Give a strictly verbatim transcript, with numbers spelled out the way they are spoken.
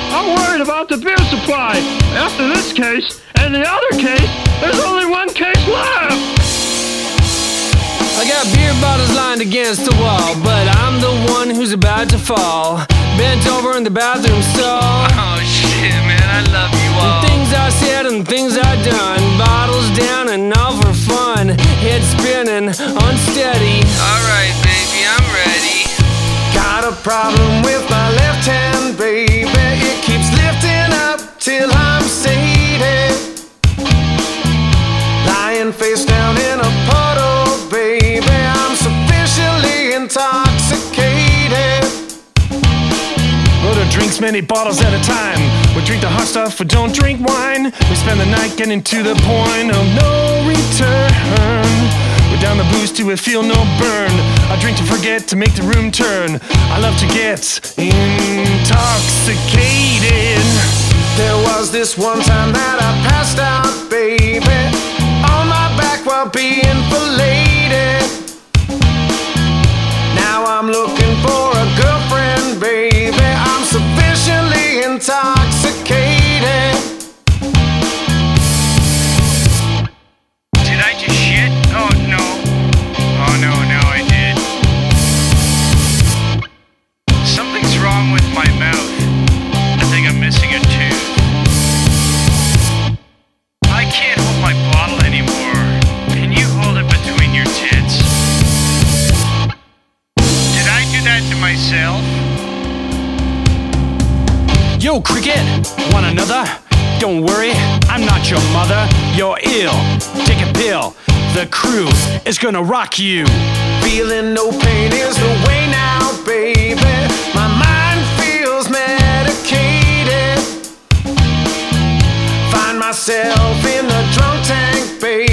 I'm worried about the beer supply. After this case and the other case, there's only one case left. I got beer bottles lined against the wall, but I'm the one who's about to fall. Bent over in the bathroom stall. Oh shit, man, I love you all. The things I said and things I done. Bottles down and all for fun. Head spinning, unsteady. Alright, baby, I'm ready. Got a problem with my left hand, baby. It keeps lifting up till I'm sated. Lying face down in a puddle, baby. I'm sufficiently intoxicated. Buddha drinks many bottles at a time. We drink the hot stuff, but don't drink wine. We spend the night getting to the point of no return. We're down the booze till we feel no burn. I drink to forget, to make the room turn. I love to get intoxicated. There was this one time that I passed out, baby, on my back while being filleted. Now I'm looking for a girlfriend, baby. I'm sufficiently intoxicated. Did I just shit? Oh no. Oh no, no, I did. Something's wrong with my mouth. I think I'm missing a tooth. I can't hold my bottle anymore. Can you hold it between your tits? Did I do that to myself? Yo, Cricket, want another? Don't worry, I'm not your mother. You're ill. Take a pill. The crew is gonna rock you. Feeling no pain is the way now, baby. My mind feels medicated. Find myself in the drunk tank, baby.